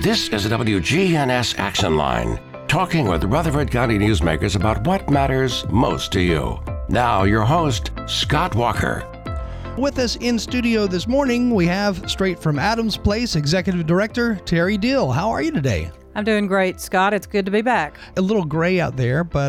This is a WGNS Action Line, talking with Rutherford County newsmakers about what matters most to you. Now, your host, Scott Walker. With us in studio this morning, we have straight from Adams Place, Executive Director Terry Dill. How are you today? I'm doing great, Scott. It's good to be back. A little gray out there, but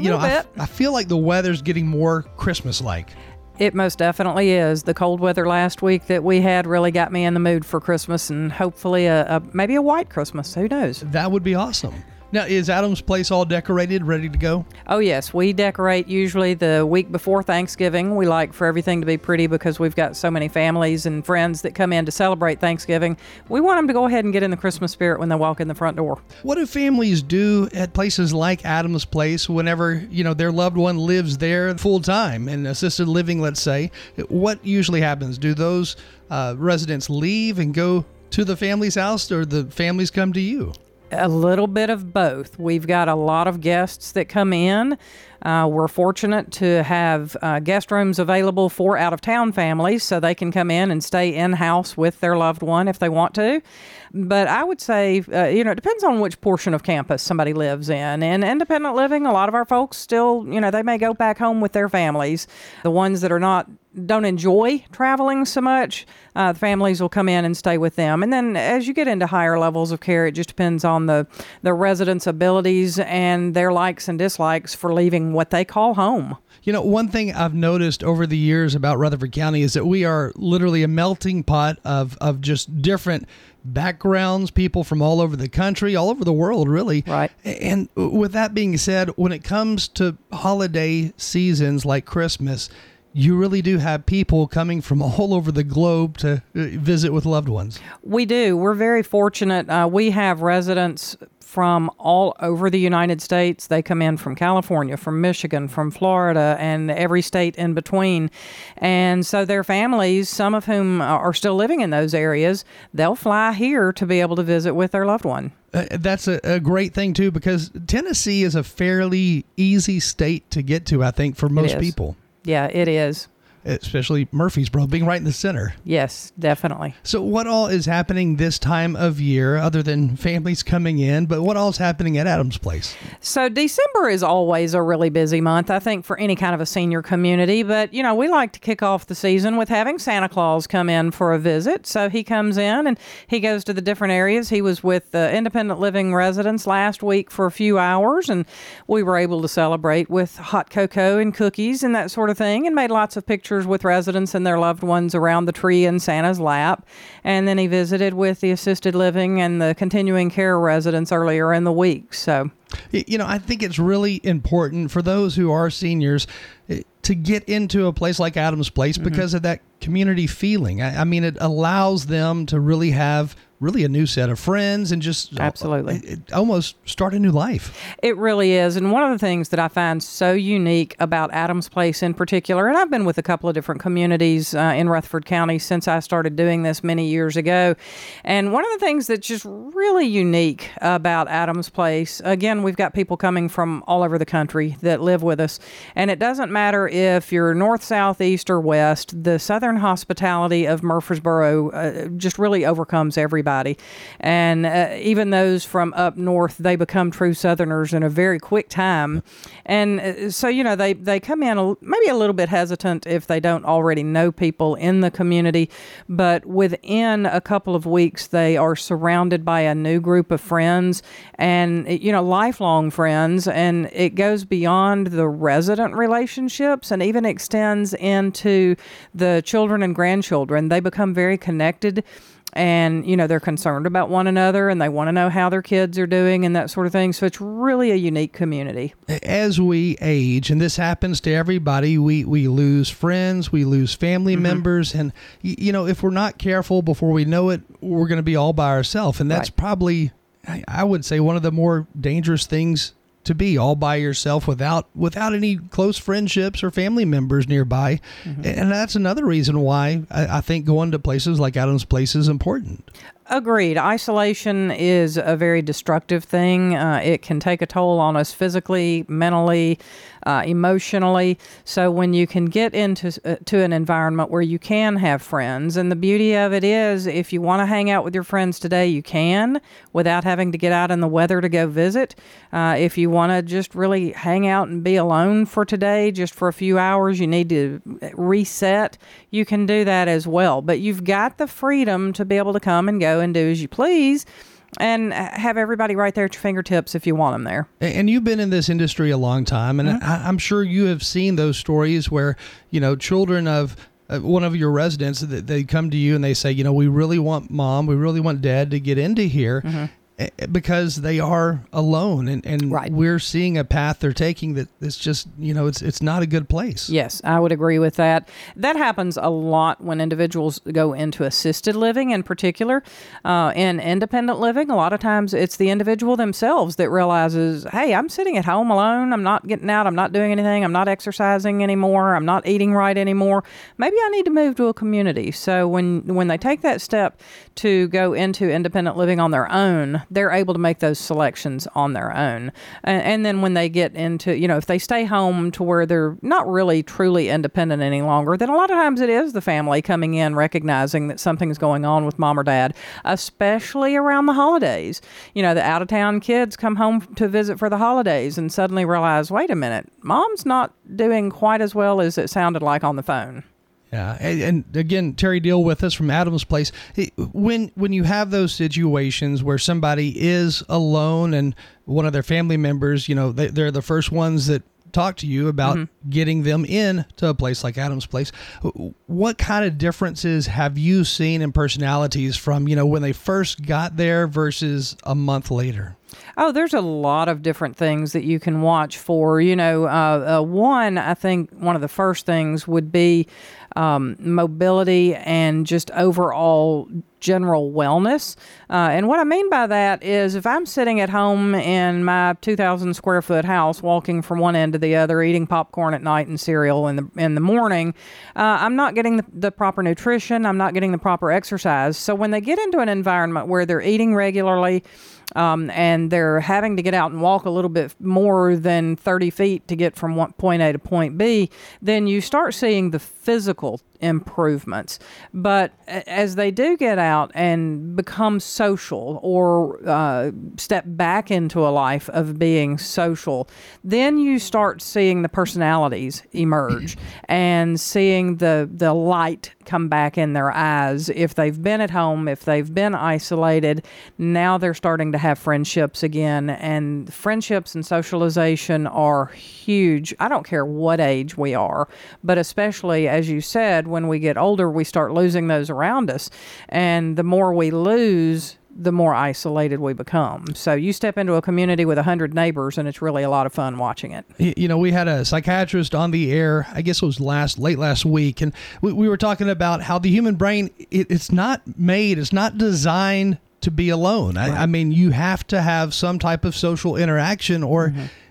I feel like the weather's getting more Christmas-like. It most definitely is. The cold weather last week that we had really got me in the mood for Christmas, and hopefully maybe a white Christmas. Who knows? That would be awesome. Now, is Adams Place all decorated, ready to go? Oh, yes. We decorate usually the week before Thanksgiving. We like for everything to be pretty because we've got so many families and friends that come in to celebrate Thanksgiving. We want them to go ahead and get in the Christmas spirit when they walk in the front door. What do families do at places like Adams Place whenever, their loved one lives there full time in assisted living, let's say? What usually happens? Do those residents leave and go to the family's house, or the families come to you? A little bit of both. We've got a lot of guests that come in. We're fortunate to have guest rooms available for out-of-town families so they can come in and stay in-house with their loved one if they want to. But I would say, it depends on which portion of campus somebody lives in. In independent living, a lot of our folks still, they may go back home with their families. The ones that don't enjoy traveling so much, the families will come in and stay with them. And then as you get into higher levels of care, it just depends on the residents' abilities and their likes and dislikes for leaving what they call home. One thing I've noticed over the years about Rutherford County is that we are literally a melting pot of just different backgrounds, people from all over the country, all over the world, really. Right. And with that being said, when it comes to holiday seasons like Christmas, you really do have people coming from all over the globe to visit with loved ones. We do. We're very fortunate. We have residents from all over the United States. They come in from California, from Michigan, from Florida, and every state in between. And so their families, some of whom are still living in those areas, they'll fly here to be able to visit with their loved one. That's a great thing, too, because Tennessee is a fairly easy state to get to, I think, for most people. Yeah, it is. Especially Murfreesboro being right in the center. Yes, definitely. So what all is happening this time of year other than families coming in, but what all is happening at Adams Place? So December is always a really busy month, I think, for any kind of a senior community. But, we like to kick off the season with having Santa Claus come in for a visit. So he comes in and he goes to the different areas. He was with the independent living residents last week for a few hours, and we were able to celebrate with hot cocoa and cookies and that sort of thing, and made lots of pictures with residents and their loved ones around the tree in Santa's lap. And then he visited with the assisted living and the continuing care residents earlier in the week. So, I think it's really important for those who are seniors to get into a place like Adams Place because of that community feeling. I mean, it allows them to really have a new set of friends and just absolutely almost start a new life. It really is. And one of the things that I find so unique about Adams Place in particular, and I've been with a couple of different communities in Rutherford County since I started doing this many years ago. And one of the things that's just really unique about Adams Place, again, we've got people coming from all over the country that live with us. And it doesn't matter if you're north, south, east, or west, the southern hospitality of Murfreesboro just really overcomes everybody. And even those from up north, they become true Southerners in a very quick time. And so, they come in maybe a little bit hesitant if they don't already know people in the community. But within a couple of weeks, they are surrounded by a new group of friends and, lifelong friends. And it goes beyond the resident relationships and even extends into the children and grandchildren. They become very connected. And, they're concerned about one another and they want to know how their kids are doing and that sort of thing. So it's really a unique community. As we age, and this happens to everybody, we lose friends, we lose family members. And, if we're not careful before we know it, we're going to be all by ourselves. And that's probably, I would say, one of the more dangerous things to be, all by yourself without any close friendships or family members nearby. And that's another reason why I think going to places like Adams Place is important. Agreed. Isolation is a very destructive thing. It can take a toll on us physically, mentally, emotionally. So when you can get into to an environment where you can have friends, and the beauty of it is, if you want to hang out with your friends today, you can, without having to get out in the weather to go visit. If you want to just really hang out and be alone for today, just for a few hours, you need to reset, you can do that as well. But you've got the freedom to be able to come and go and do as you please, and have everybody right there at your fingertips if you want them there. And you've been in this industry a long time, and I'm sure you have seen those stories where, children of one of your residents, they come to you and they say, we really want mom, we really want dad to get into here. Because they are alone, and right. We're seeing a path they're taking that's just, it's not a good place. Yes, I would agree with that. That happens a lot when individuals go into assisted living in particular. In independent living, a lot of times it's the individual themselves that realizes, hey, I'm sitting at home alone. I'm not getting out. I'm not doing anything. I'm not exercising anymore. I'm not eating right anymore. Maybe I need to move to a community. So when they take that step to go into independent living on their own, they're able to make those selections on their own. And then when they get into, if they stay home to where they're not really truly independent any longer, then a lot of times it is the family coming in, recognizing that something's going on with mom or dad, especially around the holidays. The out-of-town kids come home to visit for the holidays and suddenly realize, wait a minute, mom's not doing quite as well as it sounded like on the phone. Yeah, and again, Terry Deal with us from Adams Place. When you have those situations where somebody is alone and one of their family members, they're the first ones that talk to you about getting them in to a place like Adams Place, what kind of differences have you seen in personalities from, when they first got there versus a month later? Oh, there's a lot of different things that you can watch for. One, I think one of the first things would be mobility and just overall general wellness. And what I mean by that is if I'm sitting at home in my 2,000 square foot house, walking from one end to the other, eating popcorn at night and cereal in the morning, I'm not getting the proper nutrition. I'm not getting the proper exercise. So when they get into an environment where they're eating regularly, and they're having to get out and walk a little bit more than 30 feet to get from point A to point B, then you start seeing the physical improvements. But as they do get out and become social or step back into a life of being social, then you start seeing the personalities emerge and seeing the light come back in their eyes. If they've been at home, if they've been isolated, now they're starting to have friendships again. And friendships and socialization are huge. I don't care what age we are, but especially, as you said, when we get older, we start losing those around us. And the more we lose, the more isolated we become. So you step into a community with 100 neighbors, and it's really a lot of fun watching it. We had a psychiatrist on the air, I guess it was late last week, and we were talking about how the human brain, it's not designed to be alone. Right. I mean, you have to have some type of social interaction, or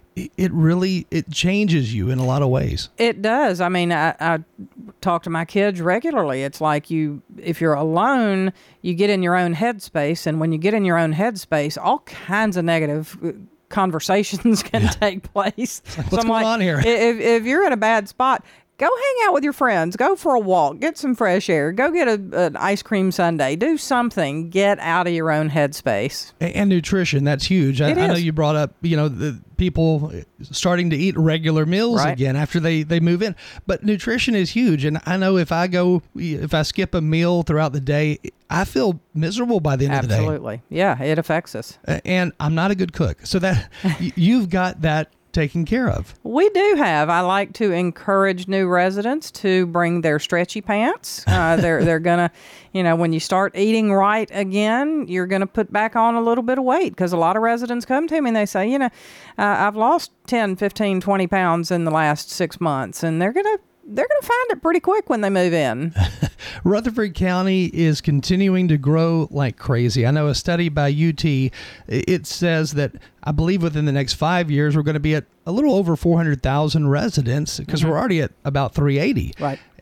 it changes you in a lot of ways. It does. I mean, I talk to my kids regularly. It's like if you're alone, you get in your own headspace. And when you get in your own headspace, all kinds of negative conversations can take place. What's going on here? If you're in a bad spot, go hang out with your friends. Go for a walk. Get some fresh air. Go get an ice cream sundae. Do something. Get out of your own headspace. And nutrition, that's huge. I know you brought up, the people starting to eat regular meals again after they move in. But nutrition is huge. And I know if I skip a meal throughout the day, I feel miserable by the end of the day. Absolutely. Yeah, it affects us. And I'm not a good cook. So that you've got that taken care of. We do have. I like to encourage new residents to bring their stretchy pants. They're gonna, when you start eating right again, you're gonna put back on a little bit of weight, because a lot of residents come to me and they say, I've lost 10, 15, 20 pounds in the last 6 months, and they're gonna find it pretty quick when they move in. Rutherford County is continuing to grow like crazy. I know a study by UT, it says that I believe within the next 5 years, we're going to be at a little over 400,000 residents, because we're already at about 380. Right.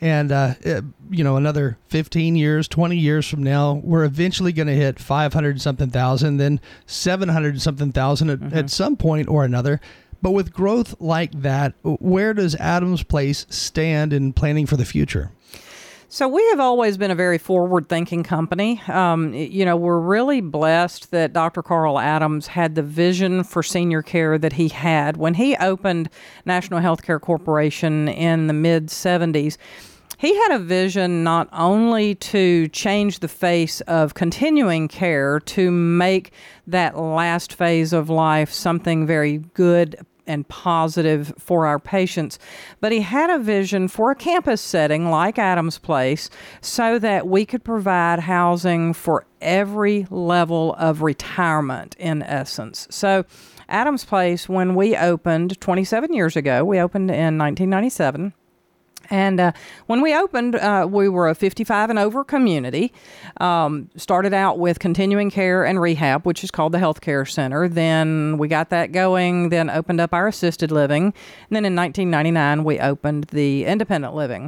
And, another 15 years, 20 years from now, we're eventually going to hit 500-something thousand, then 700-something thousand at some point or another. But with growth like that, where does Adams Place stand in planning for the future? So we have always been a very forward-thinking company. We're really blessed that Dr. Carl Adams had the vision for senior care that he had. When he opened National Healthcare Corporation in the mid-'70s, he had a vision not only to change the face of continuing care, to make that last phase of life something very good and positive for our patients, but he had a vision for a campus setting like Adams Place so that we could provide housing for every level of retirement, in essence. So Adams Place, when we opened 27 years ago, we opened in 1997. And when we opened, we were a 55 and over community. Started out with continuing care and rehab, which is called the Healthcare Center. Then we got that going, then opened up our assisted living. And then in 1999, we opened the independent living.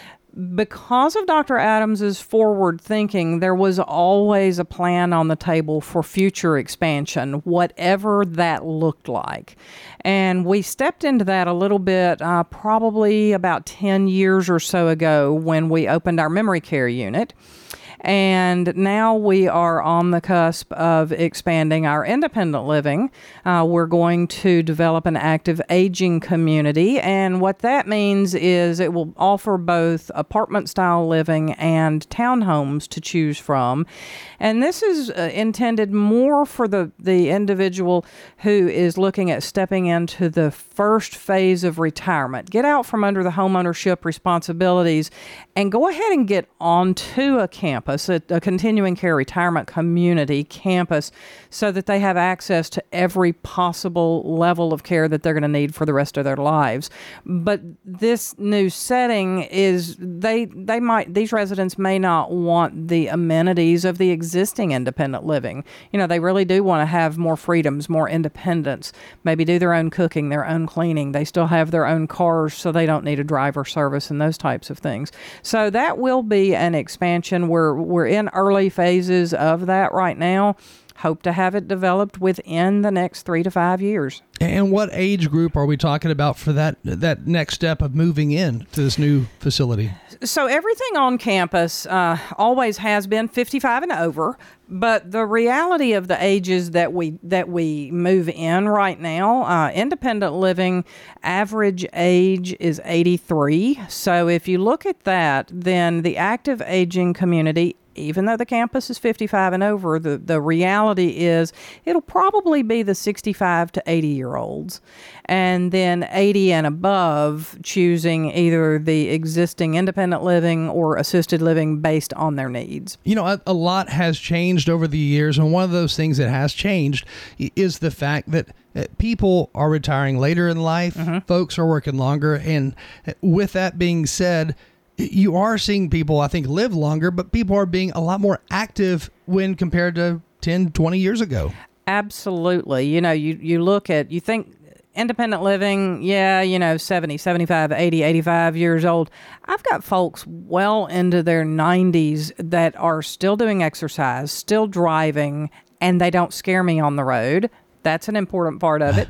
Because of Dr. Adams's forward thinking, there was always a plan on the table for future expansion, whatever that looked like. And we stepped into that a little bit, probably about 10 years or so ago when we opened our memory care unit. And now we are on the cusp of expanding our independent living. We're going to develop an active aging community. And what that means is it will offer both apartment-style living and townhomes to choose from. And this is intended more for the individual who is looking at stepping into the first phase of retirement. Get out from under the homeownership responsibilities and go ahead and get onto a campus, a continuing care retirement community campus, so that they have access to every possible level of care that they're going to need for the rest of their lives. But this new setting is these residents may not want the amenities of the existing independent living. They really do want to have more freedoms, more independence, maybe do their own cooking, their own cleaning. They still have their own cars, so they don't need a driver service and those types of things. So that will be an expansion. We're in early phases of that right now. Hope to have it developed within the next 3 to 5 years. And what age group are we talking about for that next step of moving in to this new facility? So everything on campus always has been 55 and over, but the reality of the ages that we move in right now, independent living average age is 83. So if you look at that, then the active aging community, even though the campus is 55 and over, the reality is it'll probably be the 65 to 80-year-olds. And then 80 and above choosing either the existing independent living or assisted living based on their needs. A lot has changed over the years, and one of those things that has changed is the fact that people are retiring later in life, folks are working longer, and with that being said, you are seeing people, I think, live longer, but people are being a lot more active when compared to 10, 20 years ago. Absolutely. You think independent living, 70, 75, 80, 85 years old. I've got folks well into their 90s that are still doing exercise, still driving, and they don't scare me on the road. That's an important part of it.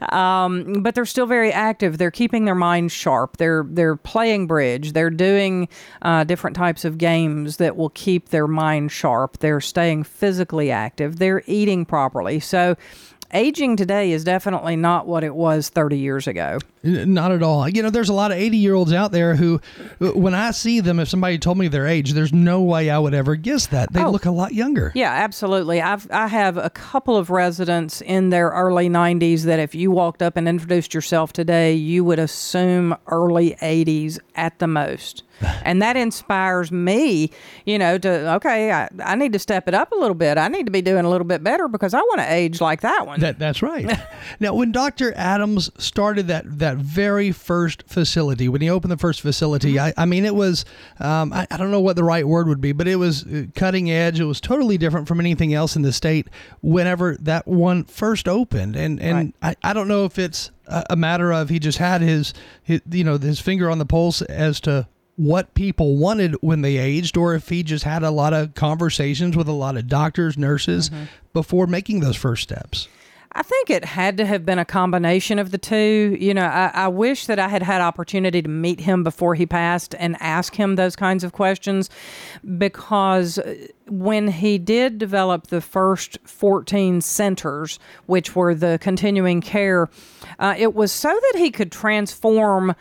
But they're still very active. They're keeping their minds sharp. They're playing bridge. They're doing different types of games that will keep their mind sharp. They're staying physically active. They're eating properly. So aging today is definitely not what it was 30 years ago. Not at all. There's a lot of 80-year-olds out there who, when I see them, if somebody told me their age, there's no way I would ever guess that. They look a lot younger. Yeah, absolutely. I have a couple of residents in their early 90s that if you walked up and introduced yourself today, you would assume early 80s at the most. And that inspires me, I need to step it up a little bit. I need to be doing a little bit better because I want to age like that one. That's right. Now, when Dr. Adams started that very first facility, when he opened the first facility, it was, I don't know what the right word would be, but it was cutting edge. It was totally different from anything else in the state whenever that one first opened. And right. I don't know if it's a matter of he just had his finger on the pulse as to what people wanted when they aged, or if he just had a lot of conversations with a lot of doctors, nurses before making those first steps. I think it had to have been a combination of the two. You know, I wish that I had had opportunity to meet him before he passed and ask him those kinds of questions, because when he did develop the first 14 centers, which were the continuing care, it was so that he could transform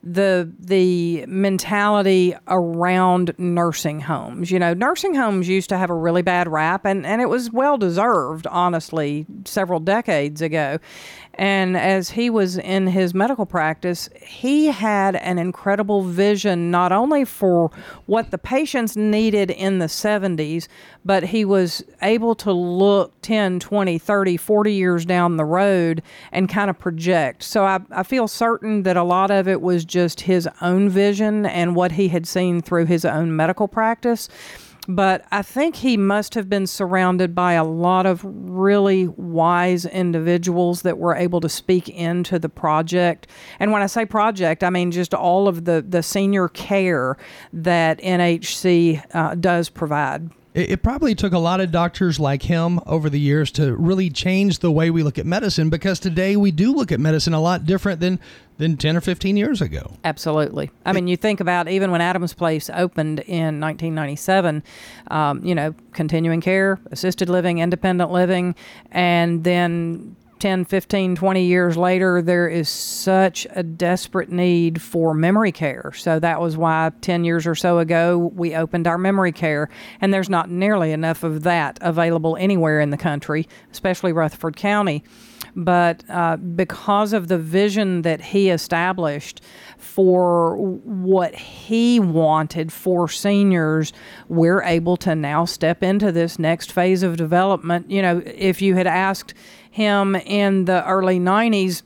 the mentality around nursing homes. You know, nursing homes used to have a really bad rap, and it was well deserved, honestly, several decades ago. And as he was in his medical practice, he had an incredible vision, not only for what the patients needed in the 70s, but he was able to look 10, 20, 30, 40 years down the road and kind of project. So I feel certain that a lot of it was just his own vision and what he had seen through his own medical practice. But I think he must have been surrounded by a lot of really wise individuals that were able to speak into the project. And when I say project, I mean just all of the senior care that NHC does provide. It probably took a lot of doctors like him over the years to really change the way we look at medicine, because today we do look at medicine a lot different than 10 or 15 years ago. Absolutely. I mean, you think about even when Adams Place opened in 1997, continuing care, assisted living, independent living, and then 10, 15, 20 years later, there is such a desperate need for memory care. So that was why 10 years or so ago, we opened our memory care. And there's not nearly enough of that available anywhere in the country, especially Rutherford County. But because of the vision that he established for what he wanted for seniors, we're able to now step into this next phase of development. You know, if you had asked him in the early 90s,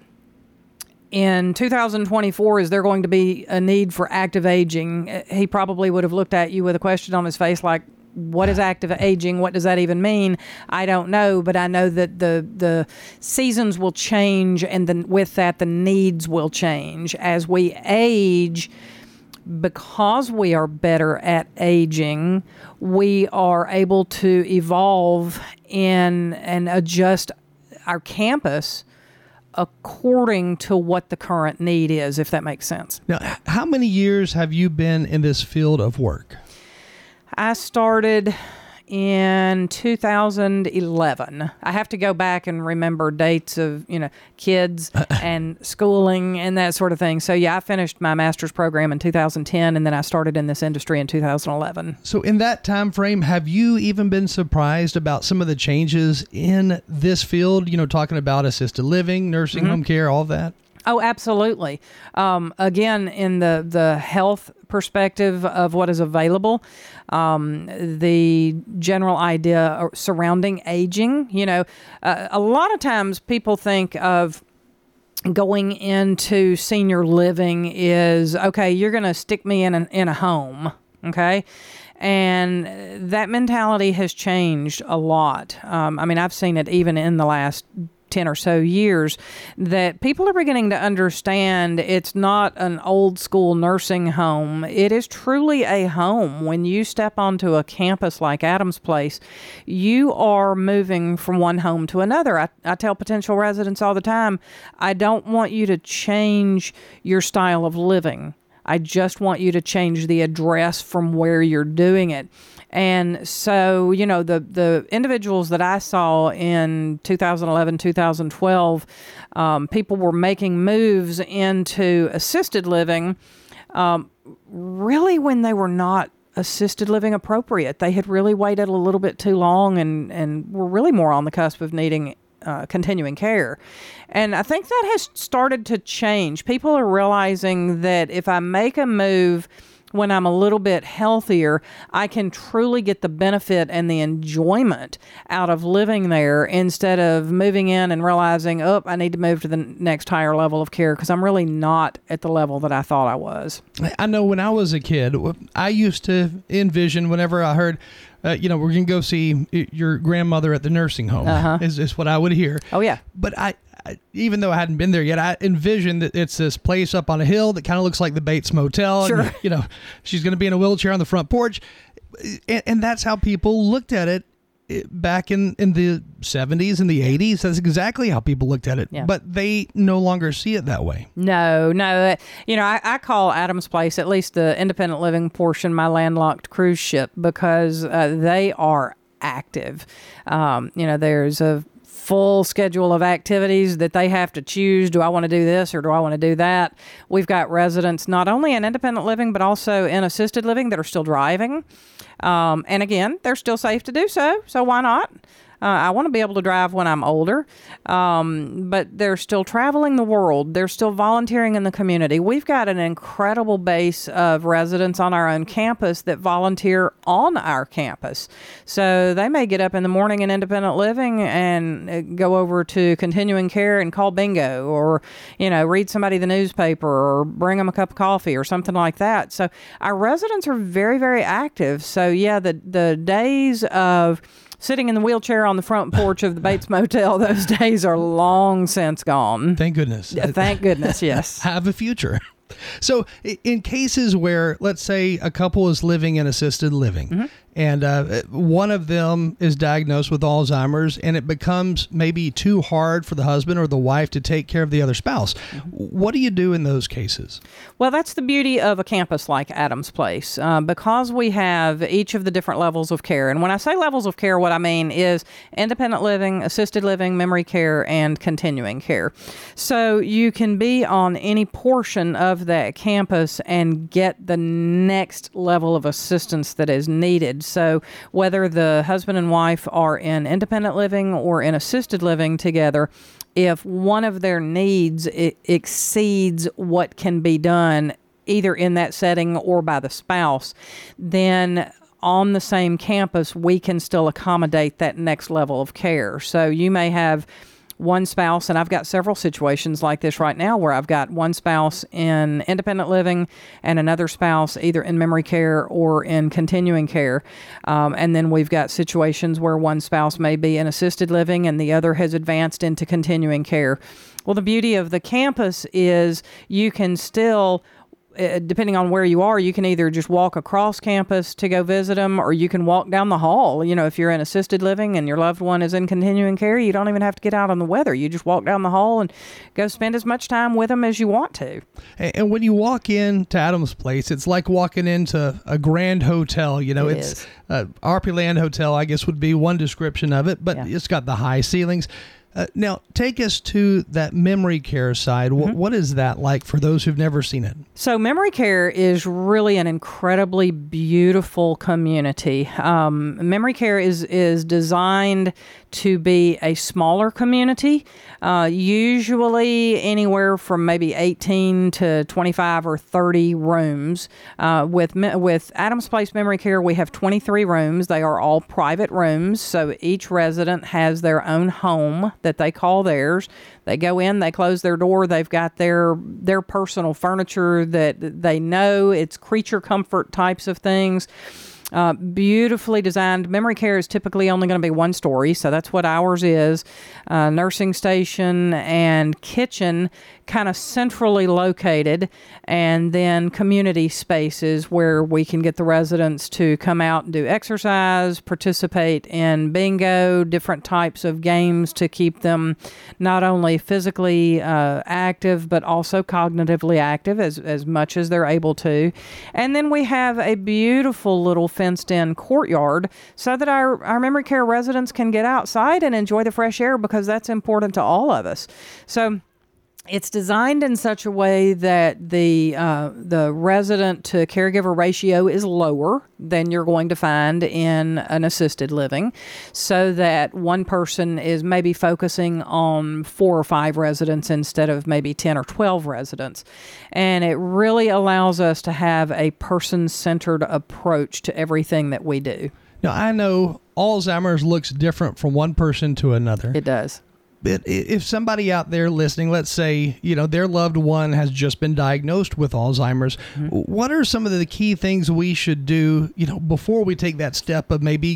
in 2024, is there going to be a need for active aging? He probably would have looked at you with a question on his face like, what is active aging? What does that even mean? I don't know, but I know that the seasons will change, and then with that, the needs will change. As we age, because we are better at aging, we are able to evolve in and adjust our campus according to what the current need is, if that makes sense. Now, how many years have you been in this field of work? I started in 2011. I have to go back and remember dates of, kids and schooling and that sort of thing. So yeah, I finished my master's program in 2010, and then I started in this industry in 2011. So in that time frame, have you even been surprised about some of the changes in this field? Talking about assisted living, nursing home care, all that? Oh, absolutely. Again, in the health perspective of what is available, the general idea surrounding aging, a lot of times people think of going into senior living is, okay, you're going to stick me in a home, okay? And that mentality has changed a lot. I've seen it even in the last 10 or so years, that people are beginning to understand it's not an old school nursing home. It is truly a home. When you step onto a campus like Adams Place, you are moving from one home to another. I tell potential residents all the time, I don't want you to change your style of living. I just want you to change the address from where you're doing it. And so, the individuals that I saw in 2011, 2012, people were making moves into assisted living, really when they were not assisted living appropriate. They had really waited a little bit too long and were really more on the cusp of needing continuing care. And I think that has started to change. People are realizing that if I make a move when I'm a little bit healthier, I can truly get the benefit and the enjoyment out of living there, instead of moving in and realizing, I need to move to the next higher level of care because I'm really not at the level that I thought I was. I know when I was a kid, I used to envision whenever I heard, we're going to go see your grandmother at the nursing home, is what I would hear. Oh, yeah. But even though I hadn't been there yet, I envisioned that it's this place up on a hill that kind of looks like the Bates Motel. Sure. And, you know, she's going to be in a wheelchair on the front porch. And that's how people looked at it back in the 70s and the 80s. That's exactly how people looked at it. Yeah. But they no longer see it that way. No. You know, I call Adams Place, at least the independent living portion, my landlocked cruise ship, because they are active. You know, there's a full schedule of activities that they have to choose. Do I want to do this or do I want to do that? We've got residents not only in independent living, but also in assisted living that are still driving. And again, they're still safe to do so. So why not? I want to be able to drive when I'm older, but they're still traveling the world. They're still volunteering in the community. We've got an incredible base of residents on our own campus that volunteer on our campus. So they may get up in the morning in independent living and go over to continuing care and call bingo, or, you know, read somebody the newspaper, or bring them a cup of coffee or something like that. So our residents are very, very active. So yeah, the days of sitting in the wheelchair on the front porch of the Bates Motel, those days are long since gone. Thank goodness. Thank goodness, yes. Have a future. So in cases where, let's say, a couple is living in assisted living, and one of them is diagnosed with Alzheimer's, and it becomes maybe too hard for the husband or the wife to take care of the other spouse, what do you do in those cases? Well, that's the beauty of a campus like Adams Place, because we have each of the different levels of care. And when I say levels of care, what I mean is independent living, assisted living, memory care, and continuing care. So you can be on any portion of that campus and get the next level of assistance that is needed. So whether the husband and wife are in independent living or in assisted living together, if one of their needs exceeds what can be done either in that setting or by the spouse, then on the same campus, we can still accommodate that next level of care. So you may have one spouse, and I've got several situations like this right now where I've got one spouse in independent living and another spouse either in memory care or in continuing care. And then we've got situations where one spouse may be in assisted living and the other has advanced into continuing care. Well, the beauty of the campus is you can still, depending on where you are, you can either just walk across campus to go visit them, or you can walk down the hall. You know, if you're in assisted living and your loved one is in continuing care, you don't even have to get out on the weather. You just walk down the hall and go spend as much time with them as you want to. And when you walk into Adams Place, it's like walking into a grand hotel. You know, it's Opryland Hotel, I guess, would be one description of it, but it's got the high ceilings. Now, take us to that memory care side. What is that like for those who've never seen it? So memory care is really an incredibly beautiful community. Memory care is designed to be a smaller community, usually anywhere from maybe 18 to 25 or 30 rooms. With Adams Place Memory Care, we have 23 rooms. They are all private rooms, so each resident has their own home that they call theirs. They go in, they close their door, they've got their personal furniture that they know. It's creature comfort types of things. Beautifully designed. Memory care is typically only going to be one story, so that's what ours is. Nursing station and kitchen kind of centrally located, and then community spaces where we can get the residents to come out and do exercise, participate in bingo, different types of games to keep them not only physically active, but also cognitively active as much as they're able to. And then we have a beautiful little fenced-in courtyard so that our memory care residents can get outside and enjoy the fresh air, because that's important to all of us. So it's designed in such a way that the resident to caregiver ratio is lower than you're going to find in an assisted living, so that one person is maybe focusing on 4 or 5 residents instead of maybe 10 or 12 residents. And it really allows us to have a person-centered approach to everything that we do. Now, I know Alzheimer's looks different from one person to another. It does. But if somebody out there listening, let's say, their loved one has just been diagnosed with Alzheimer's, what are some of the key things we should do, before we take that step of maybe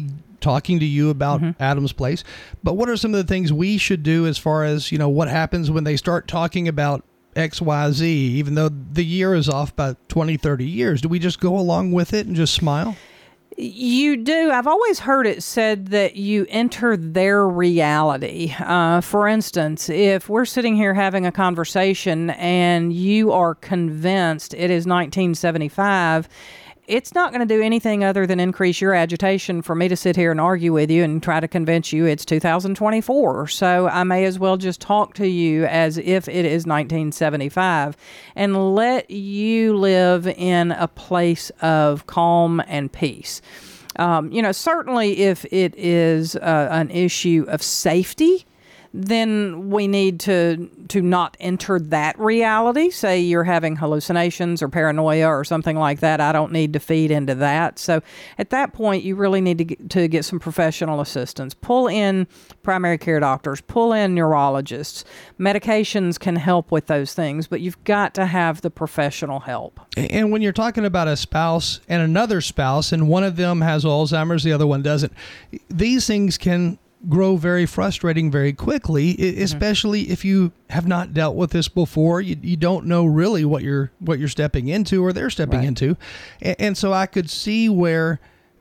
talking to you about Adam's Place. But what are some of the things we should do as far as, what happens when they start talking about XYZ, even though the year is off by 20, 30 years? Do we just go along with it and just smile? You do. I've always heard it said that you enter their reality. For instance, if we're sitting here having a conversation and you are convinced it is 1975, it's not going to do anything other than increase your agitation for me to sit here and argue with you and try to convince you it's 2024. So I may as well just talk to you as if it is 1975 and let you live in a place of calm and peace. Certainly if it is an issue of safety, then we need to not enter that reality. Say you're having hallucinations or paranoia or something like that. I don't need to feed into that. So at that point, you really need to get some professional assistance. Pull in primary care doctors, pull in neurologists. Medications can help with those things, but you've got to have the professional help. And when you're talking about a spouse and another spouse, and one of them has Alzheimer's, the other one doesn't, these things can grow very frustrating very quickly, especially if you have not dealt with this before. You don't know really what you're stepping into or they're stepping into. And so I could see where,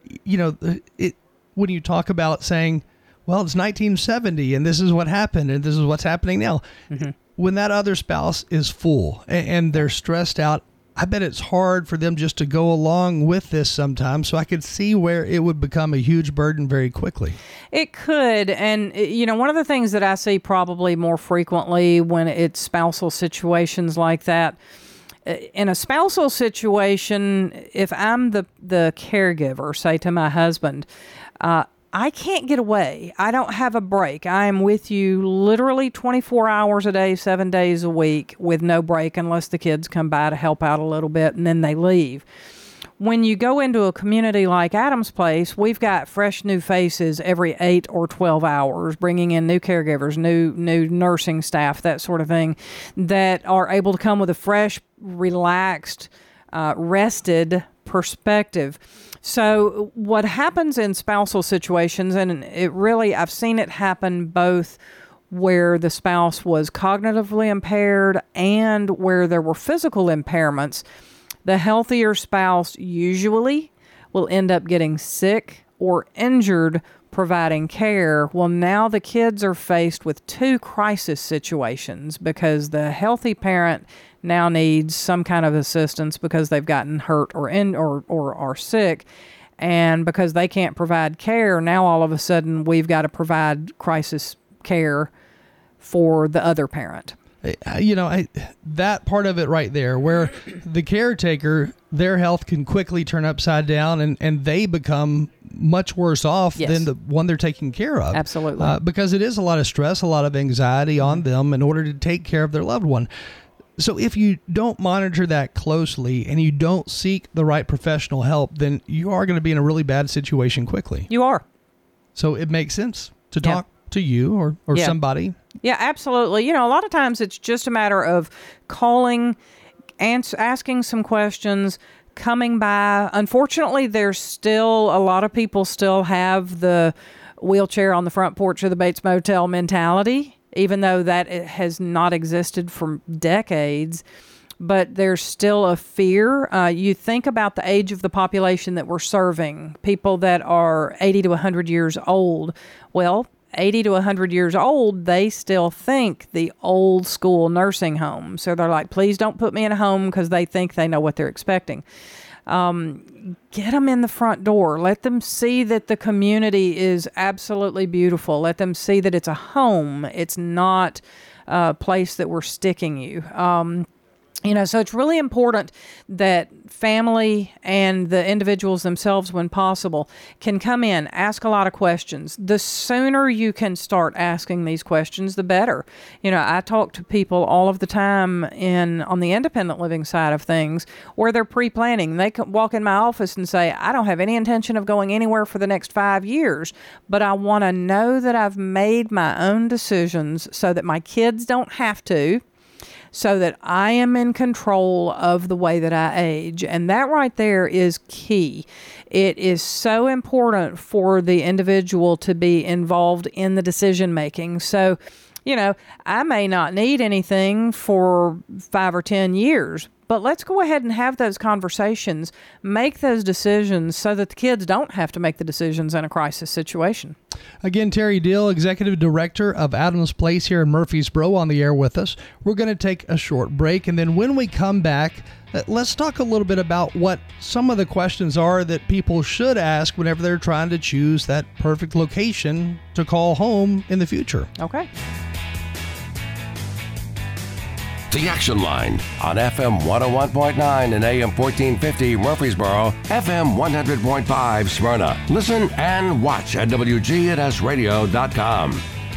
when you talk about saying, well, it's 1970 and this is what happened and this is what's happening now. When that other spouse is full and they're stressed out, I bet it's hard for them just to go along with this sometimes. So I could see where it would become a huge burden very quickly. It could. And, one of the things that I see probably more frequently when it's spousal situations like that, in a spousal situation, if I'm the caregiver, say to my husband, I can't get away. I don't have a break. I am with you literally 24 hours a day, 7 days a week with no break unless the kids come by to help out a little bit and then they leave. When you go into a community like Adam's Place, we've got fresh new faces every 8 or 12 hours, bringing in new caregivers, new nursing staff, that sort of thing, that are able to come with a fresh, relaxed, rested perspective. So what happens in spousal situations, and I've seen it happen both where the spouse was cognitively impaired and where there were physical impairments, the healthier spouse usually will end up getting sick or injured providing care. Well, now the kids are faced with two crisis situations because the healthy parent now needs some kind of assistance because they've gotten hurt or are sick. And because they can't provide care, now all of a sudden we've got to provide crisis care for the other parent. That part of it right there, where the caretaker, their health can quickly turn upside down and they become much worse off than the one they're taking care of. Absolutely. Because it is a lot of stress, a lot of anxiety on them in order to take care of their loved one. So if you don't monitor that closely and you don't seek the right professional help, then you are going to be in a really bad situation quickly. You are. So it makes sense to talk to you or somebody. Yeah, absolutely. A lot of times it's just a matter of calling, asking some questions, coming by. Unfortunately, there's still a lot of people still have the wheelchair on the front porch of the Bates Motel mentality, even though that it has not existed for decades. But there's still a fear. You think about the age of the population that we're serving, people that are 80 to 100 years old. Well, 80 to 100 years old, they still think the old school nursing home. So they're like, please don't put me in a home because they think they know what they're expecting. Get them in the front door. Let them see that the community is absolutely beautiful. Let them see that it's a home. It's not a place that we're sticking you. So it's really important that family and the individuals themselves, when possible, can come in, ask a lot of questions. The sooner you can start asking these questions, the better. I talk to people all of the time on the independent living side of things where they're pre-planning. They can walk in my office and say, I don't have any intention of going anywhere for the next 5 years, but I want to know that I've made my own decisions so that my kids don't have to, so that I am in control of the way that I age. And that right there is key. It is so important for the individual to be involved in the decision making. So, I may not need anything for 5 or 10 years, but let's go ahead and have those conversations, make those decisions so that the kids don't have to make the decisions in a crisis situation. Again, Terry Deal, Executive Director of Adams Place here in Murfreesboro, on the air with us. We're going to take a short break, and then when we come back, let's talk a little bit about what some of the questions are that people should ask whenever they're trying to choose that perfect location to call home in the future. Okay. The Action Line on FM 101.9 and AM 1450 Murfreesboro, FM 100.5 Smyrna. Listen and watch at WGNSradio.com.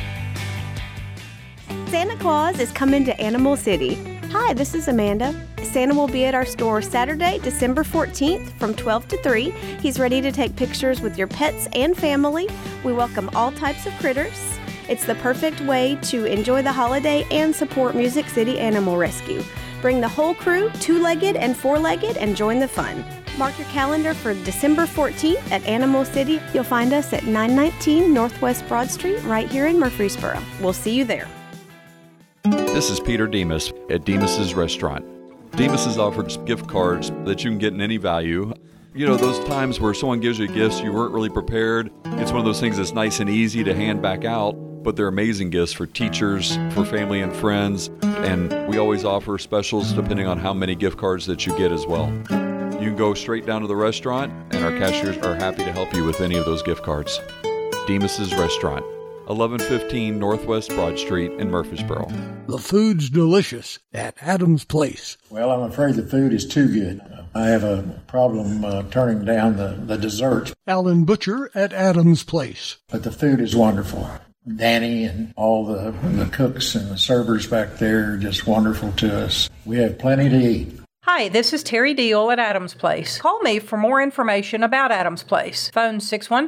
Santa Claus is coming to Animal City. Hi, this is Amanda. Santa will be at our store Saturday, December 14th from 12 to 3. He's ready to take pictures with your pets and family. We welcome all types of critters. It's the perfect way to enjoy the holiday and support Music City Animal Rescue. Bring the whole crew, two-legged and four-legged, and join the fun. Mark your calendar for December 14th at Animal City. You'll find us at 919 Northwest Broad Street right here in Murfreesboro. We'll see you there. This is Peter Demas at Demas's Restaurant. Demas's offers gift cards that you can get in any value. Those times where someone gives you gifts you weren't really prepared. It's one of those things that's nice and easy to hand back out, but they're amazing gifts for teachers, for family and friends, and we always offer specials depending on how many gift cards that you get as well. You can go straight down to the restaurant, and our cashiers are happy to help you with any of those gift cards. Demas's Restaurant, 1115 Northwest Broad Street in Murfreesboro. The food's delicious at Adams Place. Well, I'm afraid the food is too good. I have a problem turning down the desserts. Alan Butcher at Adams Place. But the food is wonderful. Danny and all the cooks and the servers back there are just wonderful to us. We have plenty to eat. Hi, this is Terry Deal at Adams Place. Call me for more information about Adams Place. Phone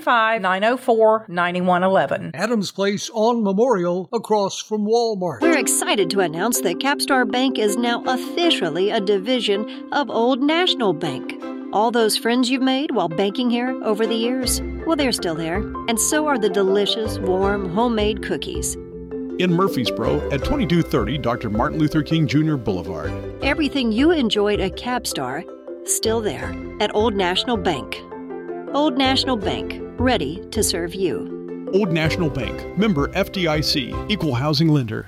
615-904-9111. Adams Place on Memorial, across from Walmart. We're excited to announce that Capstar Bank is now officially a division of Old National Bank. All those friends you've made while banking here over the years, well, they're still there. And so are the delicious, warm, homemade cookies. In Murfreesboro at 2230 Dr. Martin Luther King Jr. Boulevard. Everything you enjoyed at Capstar, still there at Old National Bank. Old National Bank, ready to serve you. Old National Bank, member FDIC, equal housing lender.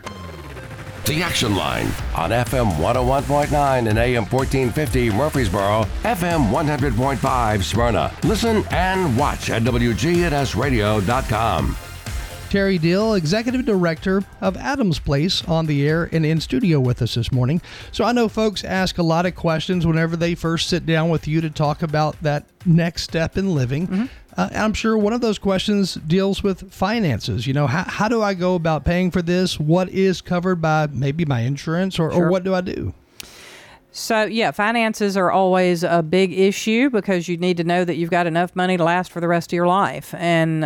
The Action Line on FM 101.9 and AM 1450 Murfreesboro, FM 100.5 Smyrna. Listen and watch at WGNSradio.com. Terry Deal, Executive Director of Adams Place, on the air and in studio with us this morning. So I know folks ask a lot of questions whenever they first sit down with you to talk about that next step in living. Mm-hmm. I'm sure one of those questions deals with finances. How do I go about paying for this? What is covered by maybe my insurance or what do I do? So, finances are always a big issue because you need to know that you've got enough money to last for the rest of your life. And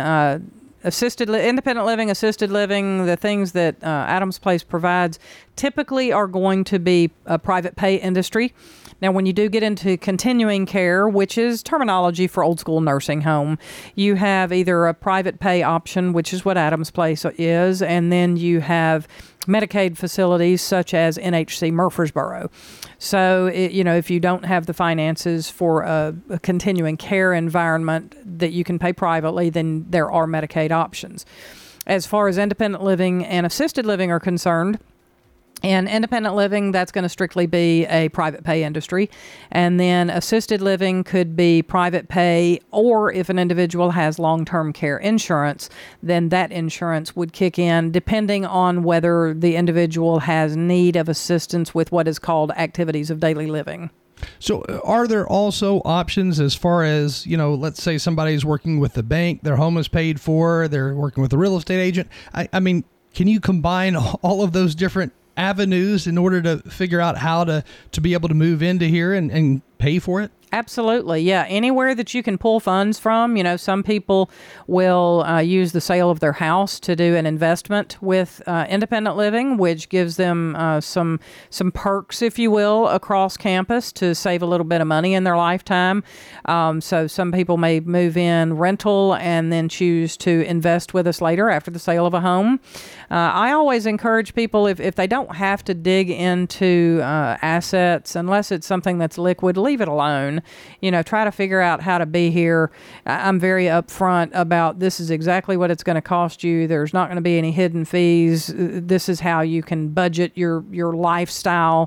independent living, assisted living, the things that Adams Place provides typically are going to be a private pay industry. Now, when you do get into continuing care, which is terminology for old school nursing home, you have either a private pay option, which is what Adams Place is, and then you have Medicaid facilities such as NHC Murfreesboro. So, if you don't have the finances for a continuing care environment that you can pay privately, then there are Medicaid options. As far as independent living and assisted living are concerned, in independent living, that's going to strictly be a private pay industry. And then assisted living could be private pay, or if an individual has long-term care insurance, then that insurance would kick in depending on whether the individual has need of assistance with what is called activities of daily living. So are there also options as far as, let's say somebody's working with the bank, their home is paid for, they're working with a real estate agent. I mean, can you combine all of those different avenues in order to figure out how to be able to move into here and pay for it? Absolutely. Yeah. Anywhere that you can pull funds from. Some people will use the sale of their house to do an investment with independent living, which gives them some perks, if you will, across campus to save a little bit of money in their lifetime. So some people may move in rental and then choose to invest with us later after the sale of a home. I always encourage people, if they don't have to dig into assets, unless it's something that's liquid, leave it alone. Try to figure out how to be here. I'm very upfront about this is exactly what it's going to cost you. There's not going to be any hidden fees. This is how you can budget your lifestyle.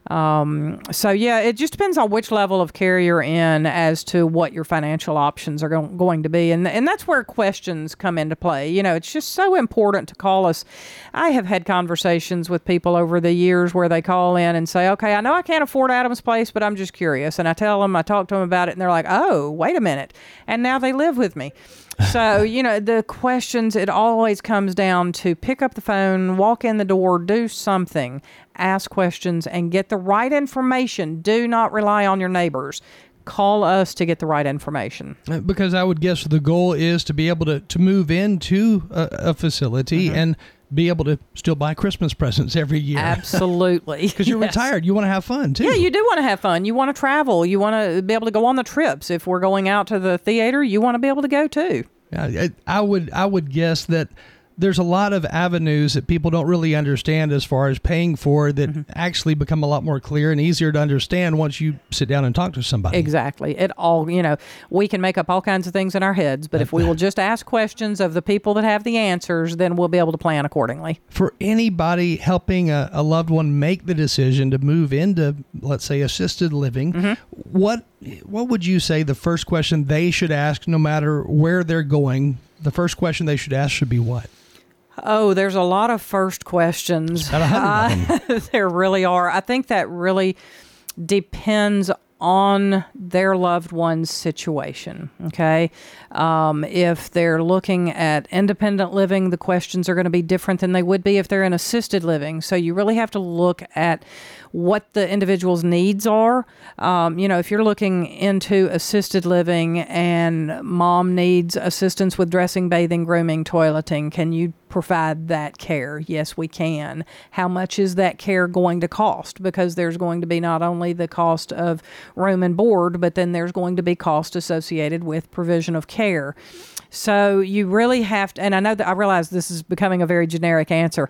So yeah, it just depends on which level of care you're in as to what your financial options are going to be. And that's where questions come into play. It's just so important to call us. I have had conversations with people over the years where they call in and say, okay, I know I can't afford Adams Place, but I'm just curious. And I talk to them about it and they're like, oh, wait a minute. And now they live with me. So, the questions, it always comes down to pick up the phone, walk in the door, do something, ask questions, and get the right information. Do not rely on your neighbors. Call us to get the right information. Because I would guess the goal is to be able to move into a facility and be able to still buy Christmas presents every year. Absolutely. Because you're retired. You want to have fun, too. Yeah, you do want to have fun. You want to travel. You want to be able to go on the trips. If we're going out to the theater, you want to be able to go, too. Yeah, I would guess that there's a lot of avenues that people don't really understand as far as paying for that actually become a lot more clear and easier to understand once you sit down and talk to somebody. Exactly. It all, we can make up all kinds of things in our heads, but if we will just ask questions of the people that have the answers, then we'll be able to plan accordingly. For anybody helping a loved one make the decision to move into, let's say, assisted living, what would you say the first question they should ask, no matter where they're going? The first question they should ask should be what? Oh, there's a lot of first questions. There really are. I think that really depends on their loved one's situation, okay? If they're looking at independent living, the questions are going to be different than they would be if they're in assisted living. So you really have to look at what the individual's needs are. If you're looking into assisted living and mom needs assistance with dressing, bathing, grooming, toileting, can you provide that care? Yes, we can. How much is that care going to cost? Because there's going to be not only the cost of room and board, but then there's going to be cost associated with provision of care. So you really have to, and I realize this is becoming a very generic answer,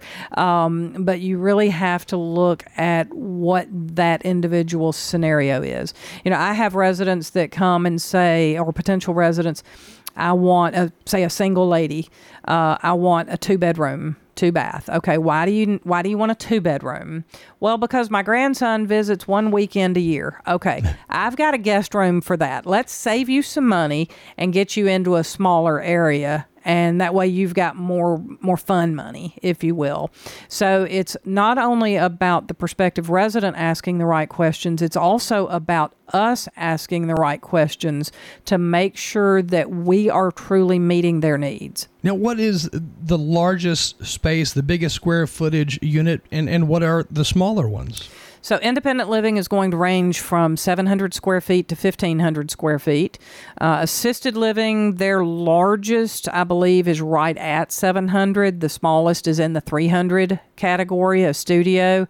but you really have to look at what that individual scenario is. I have residents that come and say, or potential residents, I want, say, a single lady, I want a 2-bedroom, 2-bath. Okay, why do you want a 2-bedroom? Well, because my grandson visits 1 weekend a year. Okay, I've got a guest room for that. Let's save you some money and get you into a smaller area. And that way you've got more fun money, if you will. So it's not only about the prospective resident asking the right questions, it's also about us asking the right questions to make sure that we are truly meeting their needs. Now, what is the largest space, the biggest square footage unit, and what are the smaller ones? So independent living is going to range from 700 square feet to 1,500 square feet. Assisted living, their largest, I believe, is right at 700. The smallest is in the 300 category, a studio.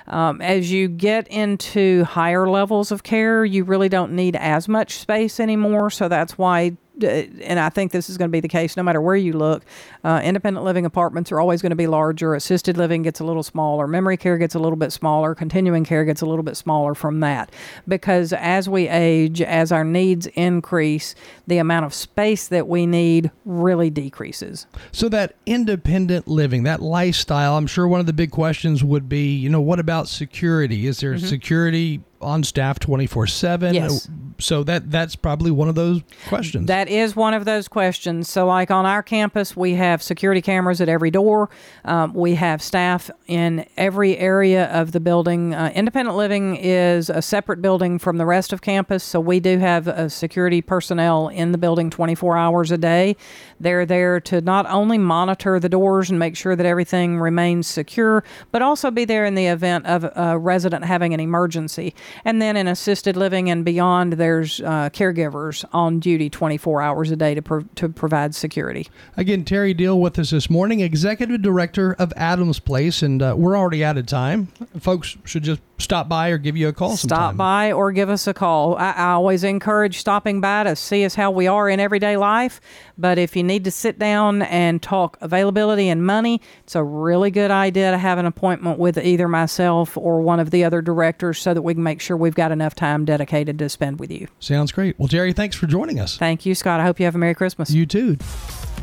As you get into higher levels of care, you really don't need as much space anymore. So that's why, and I think this is going to be the case no matter where you look, independent living apartments are always going to be larger. Assisted living gets a little smaller. Memory care gets a little bit smaller. Continuing care gets a little bit smaller from that. Because as we age, as our needs increase, the amount of space that we need really decreases. So that independent living, that lifestyle, I'm sure one of the big questions would be, what about security? Is there security on staff 24/7? Yes. So that's probably one of those questions. That is one of those questions. So like on our campus, we have security cameras at every door. We have staff in every area of the building. Independent living is a separate building from the rest of campus. So we do have security personnel in the building 24 hours a day. They're there to not only monitor the doors and make sure that everything remains secure, but also be there in the event of a resident having an emergency. And then in assisted living and beyond, there's caregivers on duty 24 hours a day to provide security. Again, Terry Deal with us this morning, Executive Director of Adams Place, and we're already out of time. Folks should just stop by or give you a call sometime. Stop by or give us a call. I always encourage stopping by to see us how we are in everyday life, but if you need to sit down and talk availability and money, it's a really good idea to have an appointment with either myself or one of the other directors so that we can make sure we've got enough time dedicated to spend with you. Sounds great. Well, Jerry, thanks for joining us. Thank you, Scott. I hope you have a Merry Christmas. You too.